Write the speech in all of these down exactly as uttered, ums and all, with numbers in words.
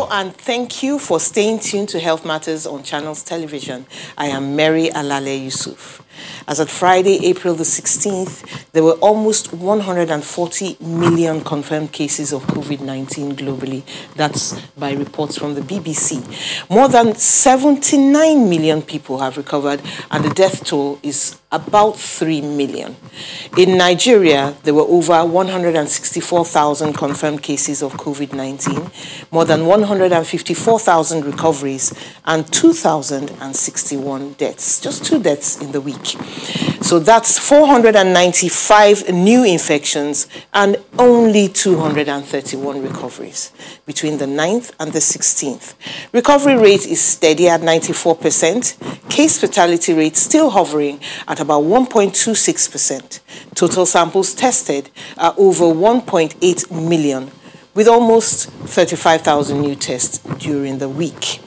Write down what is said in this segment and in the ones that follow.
Hello, and thank you for staying tuned to Health Matters on Channels Television. I am Mary Alale Yusuf. As of Friday, April the sixteenth, there were almost one hundred forty million confirmed cases of COVID nineteen globally. That's by reports from the B B C. More than seventy-nine million people have recovered, and the death toll is about three million. In Nigeria, there were over one hundred sixty-four thousand confirmed cases of COVID nineteen, more than one hundred fifty-four thousand recoveries, and two thousand sixty-one deaths. Just two deaths in the week. So that's four hundred ninety-five new infections and only two hundred thirty-one recoveries between the ninth and the sixteenth. Recovery rate is steady at ninety-four percent. Case fatality rate still hovering at about one point two six percent. Total samples tested are over one point eight million, with almost thirty-five thousand new tests during the week.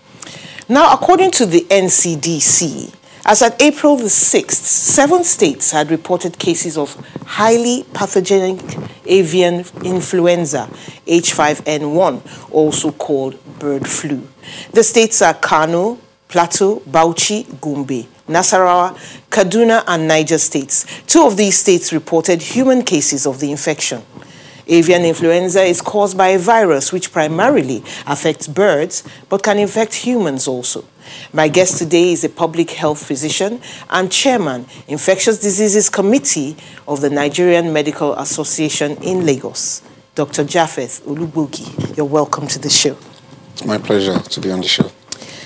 Now, according to the N C D C, as at April the sixth, seven states had reported cases of highly pathogenic avian influenza, H five N one, also called bird flu. The states are Kano, Plateau, Bauchi, Gombe, Nasarawa, Kaduna, and Niger states. Two of these states reported human cases of the infection. Avian influenza is caused by a virus which primarily affects birds, but can infect humans also. My guest today is a public health physician and chairman, Infectious Diseases Committee of the Nigerian Medical Association in Lagos, Doctor Japheth Olubogi. You're welcome to the show. It's my pleasure to be on the show.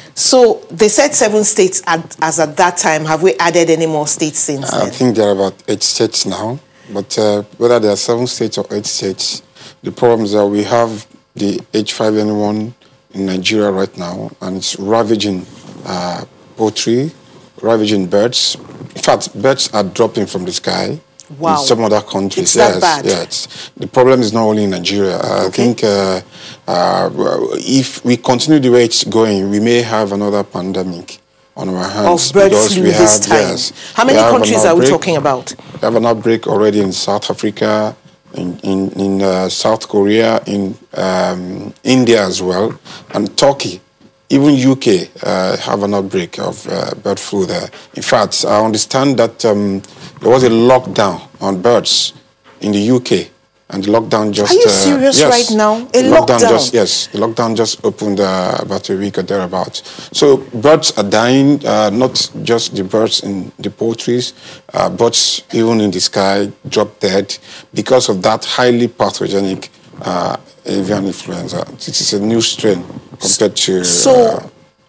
So they said seven states at, as at that time. Have we added any more states since then? I think there are about eight states now. But uh, whether there are seven states or eight states, the problem is that we have the H five N one in Nigeria right now, and it's ravaging uh, poultry, ravaging birds. In fact, birds are dropping from the sky. Wow. In some other countries. It's yes, that bad? Yeah, it's, the problem is not only in Nigeria. I Okay. think uh, uh, if we continue the way it's going, we may have another pandemic on our hands. Of bird because flu we this have, time. Yes, How many we have countries an are we outbreak. talking about? We have an outbreak already in South Africa, in in, in uh, South Korea, in um, India as well, and Turkey. Even U K uh, have an outbreak of uh, bird flu there. In fact, I understand that um, there was a lockdown on birds in the U K, and the lockdown just... Are you uh, serious yes, right now? A the lockdown? lockdown? Just, yes, the lockdown just opened uh, about a week or thereabouts. So birds are dying, uh, not just the birds in the poultries, uh, birds even in the sky drop dead because of that highly pathogenic uh, avian influenza. It is a new strain compared to... So, uh,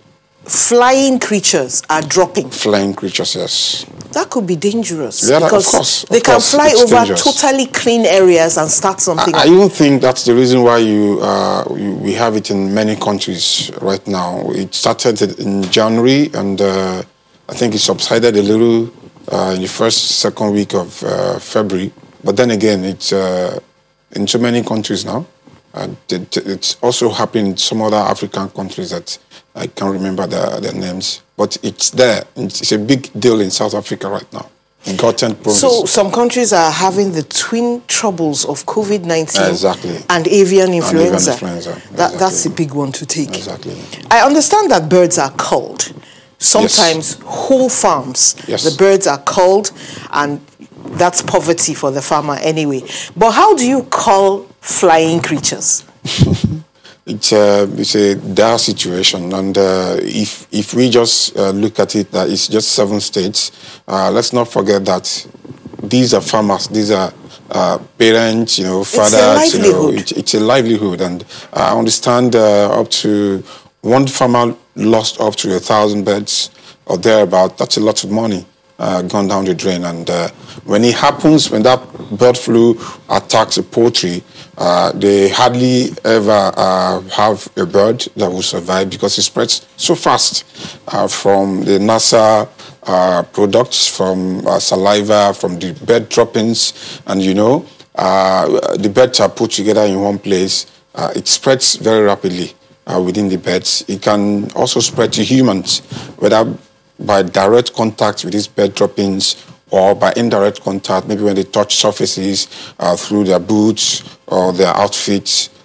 flying creatures are dropping. flying creatures, yes. That could be dangerous. Yeah, of because course, of they can course, fly it's over dangerous. totally clean areas and start something. I, I even think that's the reason why you, uh, you we have it in many countries right now. It started in January, and uh, I think it subsided a little uh, in the first, second week of uh, February. But then again, it's uh, in so many countries now. And it, it's also happened in some other African countries that I can't remember the, their names. But it's there. It's a big deal in South Africa right now. In Gauteng province. So some countries are having the twin troubles of COVID nineteen Exactly. and avian influenza. And avian influenza. That, Exactly. That's a big one to take. Exactly. I understand that birds are culled. Sometimes yes. whole farms, yes. the birds are culled, and that's poverty for the farmer anyway. But how do you cull flying creatures? It's a, it's a dire situation, and uh, if if we just uh, look at it, that it's just seven states. Uh, let's not forget that these are farmers, these are uh, parents, you know, fathers. It's a you know, livelihood. it, it's a livelihood, and I understand uh, up to one farmer lost up to a thousand birds or thereabout. That's a lot of money uh, gone down the drain, and uh, when it happens, when that bird flu attacks a poultry. Uh, they hardly ever uh, have a bird that will survive because it spreads so fast uh, from the NASA uh, products, from uh, saliva, from the bird droppings, and you know, uh, the birds are put together in one place. Uh, it spreads very rapidly uh, within the birds. It can also spread to humans, whether by direct contact with these bird droppings or by indirect contact, maybe when they touch surfaces uh, through their boots or their outfits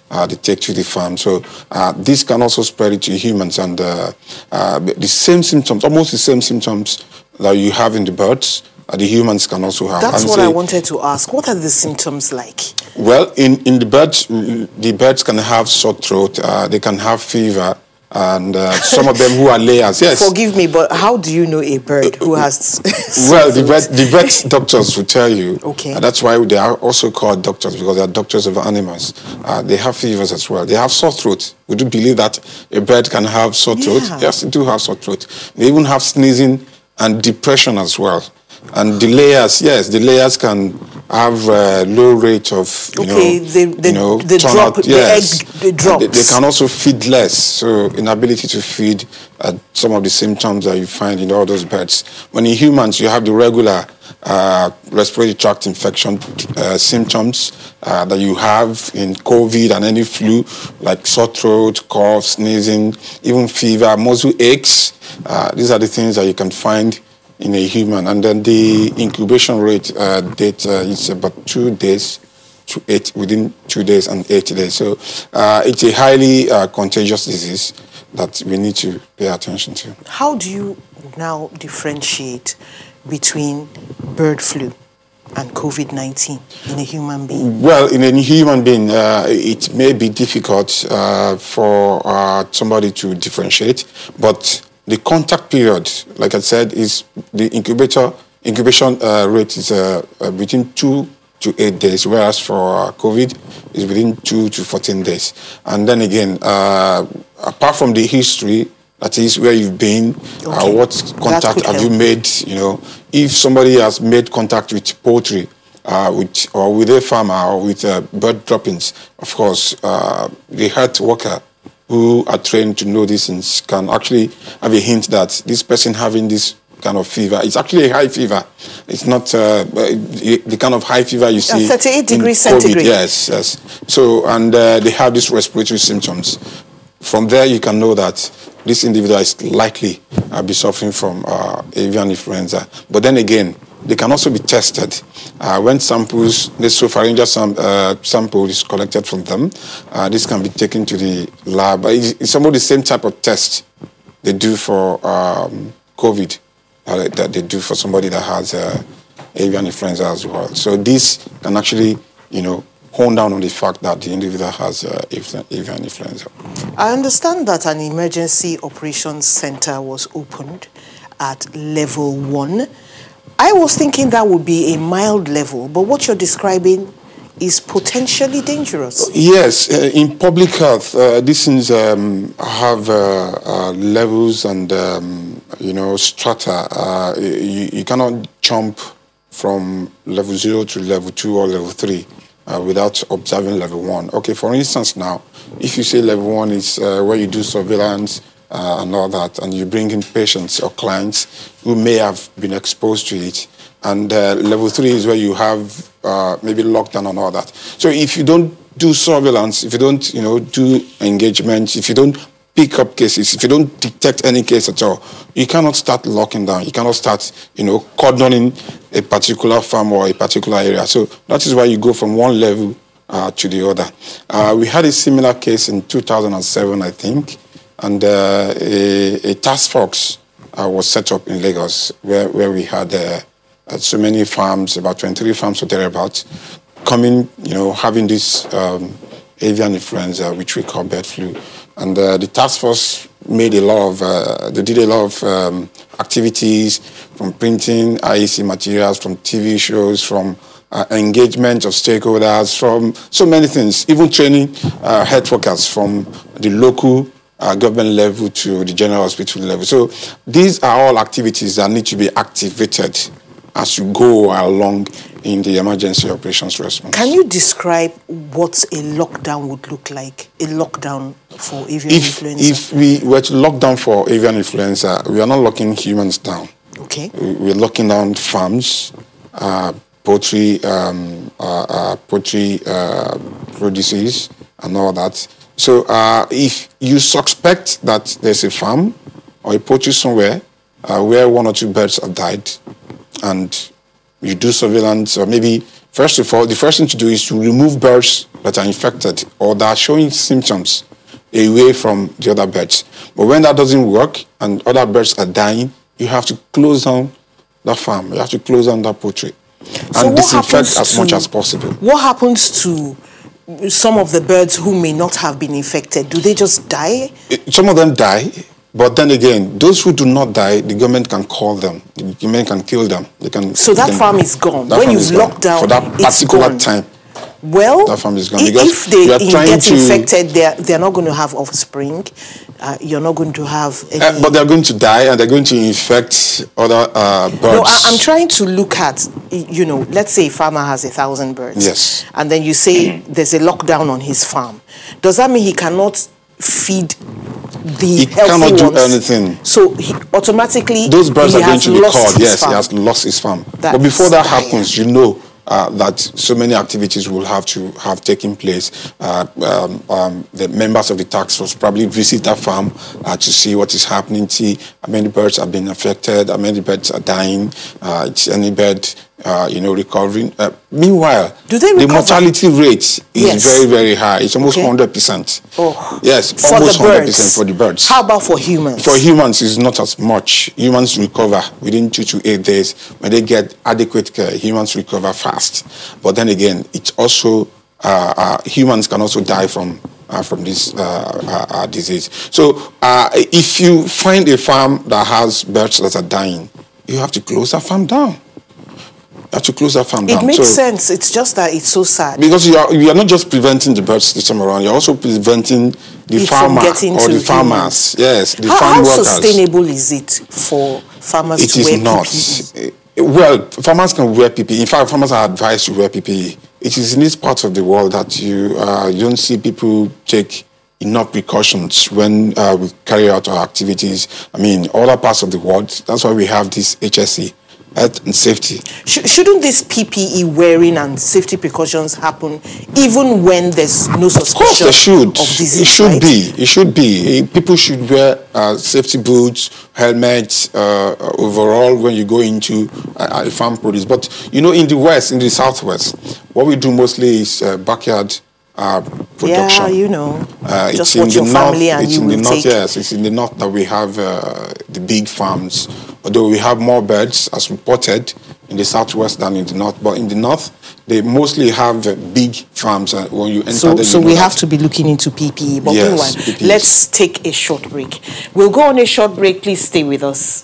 uh, they take to the farm. So uh, this can also spread it to humans, and uh, uh, the same symptoms, almost the same symptoms that you have in the birds, uh, the humans can also have. That's and what say, I wanted to ask. What are the symptoms like? Well, in, in the birds, the birds can have sore throat, uh, they can have fever, and uh, some of them who are layers, yes. Forgive me, but how do you know a bird who has... Well, the vet, the vet doctors will tell you. Okay. Uh, that's why they are also called doctors, because they are doctors of animals. Uh, they have fevers as well. They have sore throat. Would you believe that a bird can have sore throat? Yeah. Yes, they do have sore throat. They even have sneezing and depression as well. And the layers, yes, the layers can have a low rate of, you okay, know, the, the, you know, the drop, turnout, the yes. egg the drops. They, they can also feed less, so inability to feed uh, some of the symptoms that you find in all those birds. When in humans, you have the regular uh, respiratory tract infection uh, symptoms uh, that you have in COVID and any flu, like sore throat, cough, sneezing, even fever, muscle aches. Uh, these are the things that you can find in a human. And then the incubation rate uh, date uh, is about two days to eight, within two days and eight days. So uh, it's a highly uh, contagious disease that we need to pay attention to. How do you now differentiate between bird flu and COVID nineteen in a human being? Well, in a human being, uh, it may be difficult uh, for uh, somebody to differentiate, but the contact period, like I said, is the incubator incubation uh, rate is uh, uh, between two to eight days, whereas for uh, COVID is within two to fourteen days. And then again, uh, apart from the history, that is where you've been, okay. uh, what contact have help. you made, you know, if somebody has made contact with poultry, uh, with, or with a farmer, or with uh, bird droppings, of course, uh, the health worker who are trained to know these things can actually have a hint that this person having this kind of fever, it's actually a high fever. It's not uh, the kind of high fever you see. thirty-eight degrees COVID. centigrade. Yes, yes. So, and uh, they have these respiratory symptoms. From there, you can know that this individual is likely uh, be suffering from uh, avian influenza. But then again, they can also be tested. Uh, when samples, the nasopharyngeal sam uh, sample is collected from them, uh, this can be taken to the lab. It's, it's some of the same type of test they do for um, COVID uh, that they do for somebody that has uh, avian influenza as well. So this can actually, you know, hone down on the fact that the individual has uh, avian influenza. I understand that an emergency operations center was opened at level one. I was thinking that would be a mild level, but what you're describing is potentially dangerous. Yes, uh, in public health, uh, these things um, have uh, uh, levels and, um, you know, strata. Uh, you, you cannot jump from level zero to level two or level three uh, without observing level one. Okay, for instance now, if you say level one is uh, where you do surveillance, Uh, and all that, and you bring in patients or clients who may have been exposed to it. And uh, level three is where you have uh, maybe lockdown and all that. So if you don't do surveillance, if you don't, you know, do engagements, if you don't pick up cases, if you don't detect any case at all, you cannot start locking down. You cannot start, you know, cordoning a particular farm or a particular area. So that is why you go from one level uh, to the other. Uh, we had a similar case in two thousand seven, I think. And uh, a, a task force uh, was set up in Lagos where, where we had uh, so many farms, about twenty-three farms or thereabouts, coming, you know, having this um, avian influenza, which we call bird flu. And uh, the task force made a lot of, uh, they did a lot of um, activities, from printing I E C materials, from T V shows, from uh, engagement of stakeholders, from so many things, even training uh, health workers from the local Uh, government level to the general hospital level. So these are all activities that need to be activated as you go along in the emergency operations response. Can you describe what a lockdown would look like, a lockdown for avian if, influenza? If we were to lock down for avian influenza, we are not locking humans down. Okay. We're locking down farms, uh, poultry, um, uh, uh, poultry uh, produces and all that. So uh, if you suspect that there's a farm or a poultry somewhere uh, where one or two birds have died, and you do surveillance, or maybe First of all, the first thing to do is to remove birds that are infected or that are showing symptoms away from the other birds. But when that doesn't work and other birds are dying, you have to close down that farm. You have to close down that poultry So and what disinfect happens as to- much as possible. What happens to some of the birds who may not have been infected? Do they just die? It- Some of them die, but then again, those who do not die, the government can call them. The government can kill them. They can. So they that can- farm is gone. that When farm you've is gone. locked down, for that it's particular gone. time. Well, That farm is gone, i- because if they we are in- trying get to- infected, they're, they're not going to have offspring. Uh, you're not going to have any... Uh, but they're going to die and they're going to infect other uh, birds. No, I, I'm trying to look at, you know, let's say a farmer has a thousand birds. Yes. And then you say there's a lockdown on his farm. Does that mean he cannot feed the He healthy cannot do ones? anything. So he automatically Those birds he are going has to be lost called. his Yes, farm. he has lost his farm. That but before is that dire. happens, you know uh, that so many activities will have to have taken place. Uh, um, um, the members of the task force probably visit that farm uh, to see what is happening, see how many birds have been affected, how many birds are dying, uh, it's any bird, uh, you know, recovering. Uh, meanwhile, Do they the recover? mortality rate is Yes. very, very high. It's almost Okay. one hundred percent. Oh. Yes, For almost the one hundred birds. percent for the birds. How about for humans? For humans, it's not as much. Humans recover within two to eight days. When they get adequate care, humans recover fast. But then again, it's also, uh, uh, humans can also die from uh, from this uh, uh, uh, disease. So uh, if you find a farm that has birds that are dying, you have to close that farm down. You have to close that farm It down. makes So- sense. It's just that it's so sad. because you are, you are not just preventing the birds this time around, you're also preventing the It from farmer getting or to the farmers. Yes, the how, farm how workers. sustainable is it for farmers It to is wear not. P P E? Eh, Well, farmers can wear P P E. In fact, farmers are advised to wear P P E. It is in these parts of the world that you, uh, you don't see people take enough precautions when uh, we carry out our activities. I mean, other parts of the world, that's why we have this H S C, health and safety. Sh- shouldn't this P P E wearing and safety precautions happen even when there's no Of course, suspicion they should. of disease? It should right? be. It should be. Eh, People should wear uh, safety boots, helmets, uh, overall when you go into uh, uh, farm produce. But you know, in the west, in the southwest, what we do mostly is uh, backyard uh, production. Yeah, you know, Uh, just it's in what the your north. family and It's you in the will north. take. Yes, it's in the north that we have uh, the big farms. Although we have more birds, as reported, in the southwest than in the north. But in the north, they mostly have uh, big farms. Uh, when you enter, So, them, so you know we that- have to be looking into P P E. But Yes, meanwhile, P P Es. let's take a short break. We'll go on a short break. Please stay with us.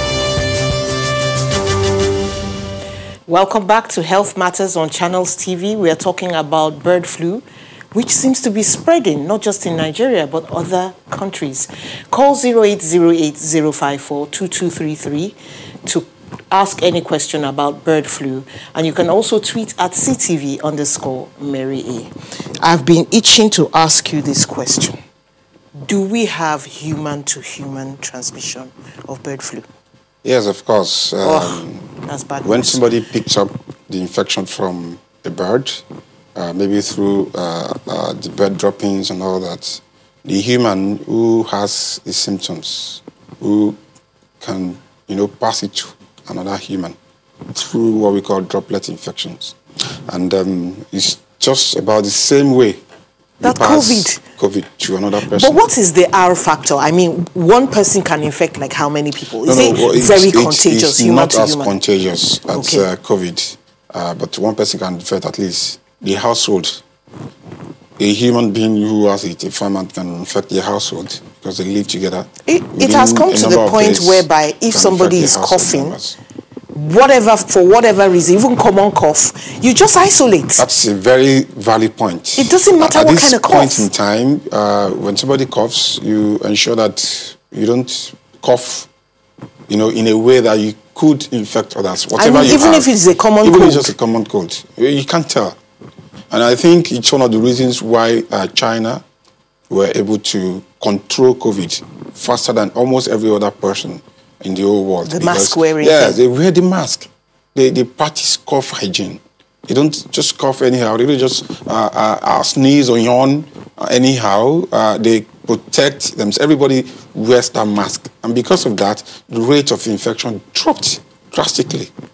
Welcome back to Health Matters on Channels T V. We are talking about bird flu, which seems to be spreading, not just in Nigeria, but other countries. Call zero eight zero eight zero five four two two three three to ask any question about bird flu. And you can also tweet at C T V underscore Mary A. I've been itching to ask you this question. Do we have human-to-human transmission of bird flu? Yes, of course. Um, Oh, that's bad when news. somebody picks up the infection from a bird, uh, maybe through uh, uh, the bird droppings and all that, the human who has the symptoms, who can, you know, pass it to another human through what we call droplet infections. And um, it's just about the same way you That pass COVID. COVID to another person. But what is the R factor? I mean, one person can infect like how many people? Is No, no, it well, it's- very it's- contagious, it's human not to as human? contagious as Okay. uh, COVID, uh, but one person can infect at least the household. A human being who has it, a farmer, can infect the household because they live together. It, it has Within come a to number the of point days, whereby can if somebody infect is the household coughing, members. whatever, for whatever reason, even common cough, you just isolate. That's a very valid point. It doesn't matter At what this kind of point cough. in time, uh, when somebody coughs, you ensure that you don't cough, you know, in a way that you could infect others. Whatever you even have, if it's a common even if cold. it's just a common cold, you you can't tell. And I think it's one of the reasons why uh, China were able to control COVID faster than almost every other person in the whole world. The Because- mask wearing Yeah, thing. they wear the mask. They, they practice cough hygiene. They don't just cough anyhow. They don't just uh, uh, uh, sneeze or yawn uh, anyhow. Uh, they protect themselves. Everybody wears that mask. And because of that, the rate of infection dropped drastically.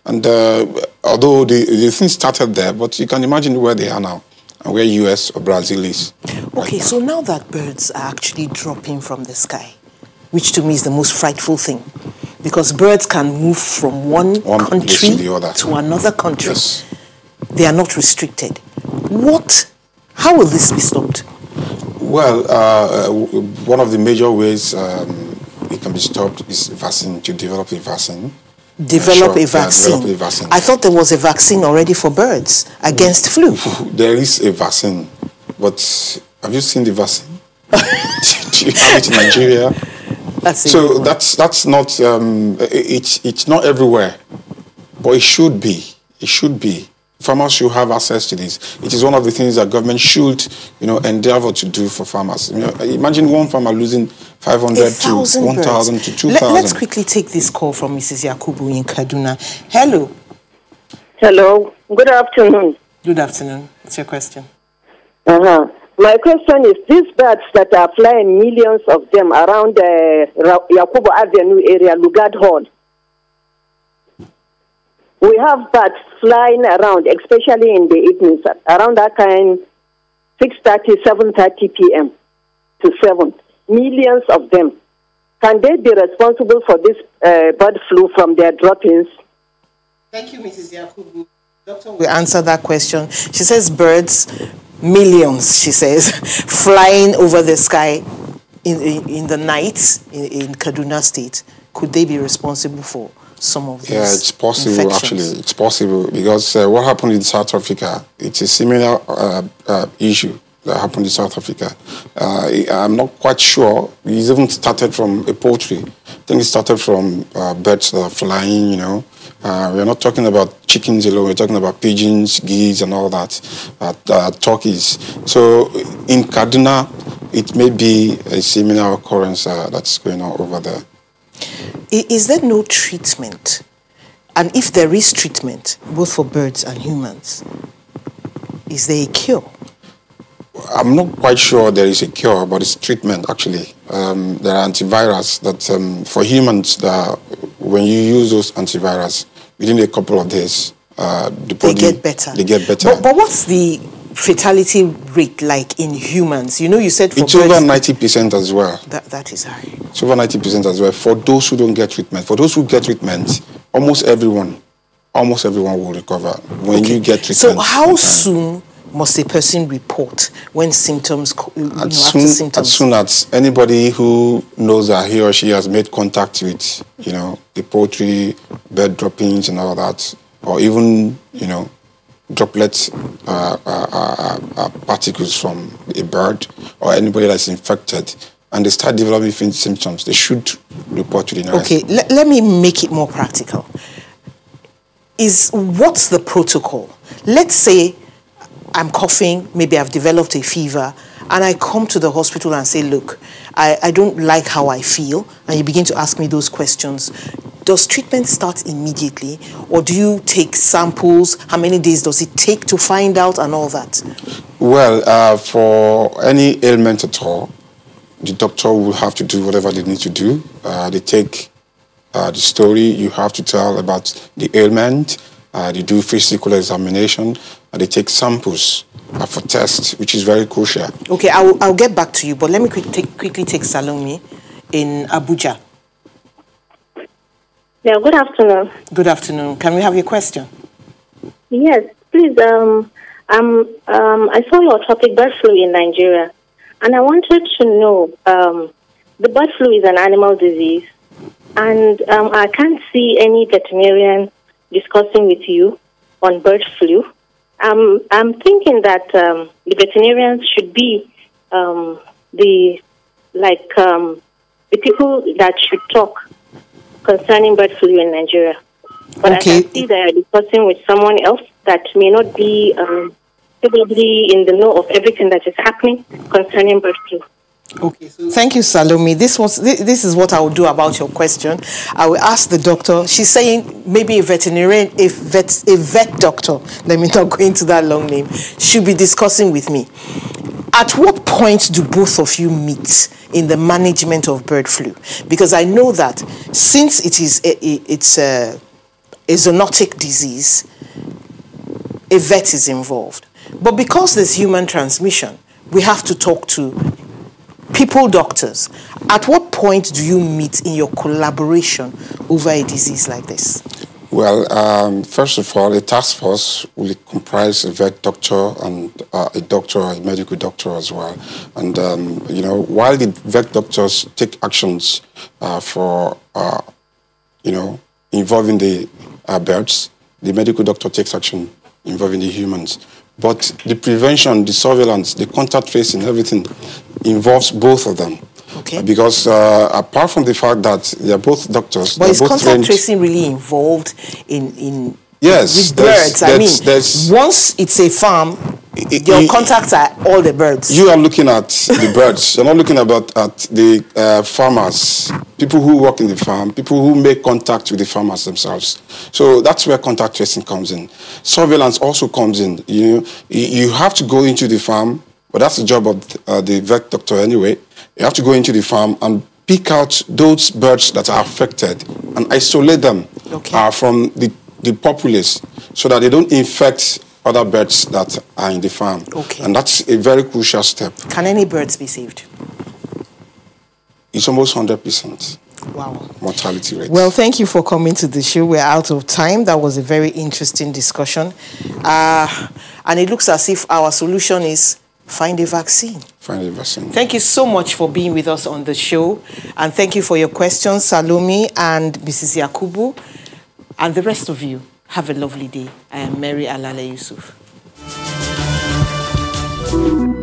And uh, although the, the thing started there, but you can imagine where they are now and where U S or Brazil is. Okay, right so now that birds are actually dropping from the sky, which to me is the most frightful thing, because birds can move from one, one country to, to another country. Yes. They are not restricted. What, how will this be stopped? Well, uh, one of the major ways um, it can be stopped is vaccine, to develop a vaccine. Develop, sure, a vaccine. Yeah, develop a vaccine. I thought there was a vaccine already for birds against mm. flu. There is a vaccine, but have you seen the vaccine? Do you have it in Nigeria? That's so that's that's not um, it's it's not everywhere, but it should be. It should be. Farmers should have access to this. It is one of the things that government should, you know, endeavor to do for farmers. You know, imagine one farmer losing five hundred to one thousand to two thousand. Let's quickly take this call from Missus Yakubu in Kaduna. Hello. Hello. Good afternoon. Good afternoon. What's your question? Uh-huh. My question is, these birds that are flying, millions of them around the uh, Yakubu Avenue area, Lugard Hall. We have birds flying around, especially in the evenings, around that time, six thirty, seven thirty p m to seven. Millions of them. Can they be responsible for this uh, bird flu from their droppings? Thank you, Missus Yakubu. Doctor will answer that question. She says birds, millions, she says, flying over the sky in, in, in the night in, in Kaduna State. Could they be responsible for some of these Yeah, it's possible, infections? actually. It's possible because uh, what happened in South Africa, it's a similar uh, uh, issue that happened in South Africa. Uh, I'm not quite sure. It even started from a poultry. I think it started from uh, birds that are flying, you know. Uh, we're not talking about chickens alone. We're talking about pigeons, geese, and all that, uh, uh, turkeys. So in Kaduna, it may be a similar occurrence uh, that's going on over there. Is there no treatment? And if there is treatment, both for birds and humans, is there a cure? I'm not quite sure there is a cure, but it's treatment, actually. Um, there are antivirals that, um, for humans, that when you use those antivirals, within a couple of days, uh, the body, they get better. They get better. But, but what's the fatality rate like in humans? You know, you said for it's birds, over ninety percent as well. That, that is high. It's over ninety percent as well. For those who don't get treatment, for those who get treatment, almost everyone, almost everyone will recover when okay. you get treatment. So how soon must a person report when symptoms, you know, as after soon, symptoms? As soon as anybody who knows that he or she has made contact with, you know, the poultry, bird droppings and all that, or even, you know, droplets, uh, uh, uh, uh, particles from a bird, or anybody that's infected, and they start developing symptoms, they should report to the nurse. Okay, let, let me make it more practical. Is what's the protocol? Let's say I'm coughing, maybe I've developed a fever, and I come to the hospital and say, look, I, I don't like how I feel, and you begin to ask me those questions. Does treatment start immediately, or do you take samples? How many days does it take to find out and all that? Well, uh, for any ailment at all, the doctor will have to do whatever they need to do. Uh, they take uh, the story you have to tell about the ailment. Uh, they do physical examination, and they take samples uh, for tests, which is very crucial. Okay, I'll, I'll get back to you, but let me quick take, quickly take Salome in Abuja. Yeah, good afternoon. Good afternoon. Can we have your question? Yes, please. Um, um, um, I saw your topic, bird flu in Nigeria, and I wanted to know, um, the bird flu is an animal disease, and um, I can't see any veterinarian discussing with you on bird flu. Um, I'm thinking that um, the veterinarians should be um, the, like, um, the people that should talk concerning bird flu in Nigeria. But okay. I can see they are discussing with someone else that may not be um, probably in the know of everything that is happening concerning bird flu. Okay, so thank you, Salome. This was this, this is what I will do about your question. I will ask the doctor. She's saying maybe a veterinarian, a vet, a vet doctor. Let me not go into that long name. Should be discussing with me. At what point do both of you meet in the management of bird flu? Because I know that since it is a, it's a, a zoonotic disease, a vet is involved. But because there's human transmission, we have to talk to people doctors. At what point do you meet in your collaboration over a disease like this? Well, um, first of all, a task force will comprise a vet doctor and uh, a doctor, a medical doctor as well. And, um, you know, while the vet doctors take actions uh, for, uh, you know, involving the uh, birds, the medical doctor takes action involving the humans. But the prevention, the surveillance, the contact tracing, everything involves both of them. Okay. Because uh, apart from the fact that they are both doctors, but is both contact trained, tracing really involved in in yes, with birds? I mean, there's, once it's a farm, it, your it, contacts are all the birds. You are looking at the birds. You're not looking about at the uh, farmers, people who work in the farm, people who make contact with the farmers themselves. So that's where contact tracing comes in. Surveillance also comes in. You you have to go into the farm, but that's the job of uh, the vet doctor anyway. You have to go into the farm and pick out those birds that are affected and isolate them okay. uh, from the, the populace so that they don't infect other birds that are in the farm. Okay. And that's a very crucial step. Can any birds be saved? It's almost one hundred percent. Wow. Mortality rate. Well, thank you for coming to the show. We're out of time. That was a very interesting discussion. Uh, and it looks as if our solution is find a vaccine. Find a vaccine. Thank you so much for being with us on the show. And thank you for your questions, Salome and Missus Yakubu. And the rest of you, have a lovely day. I am Mary Alale Yusuf.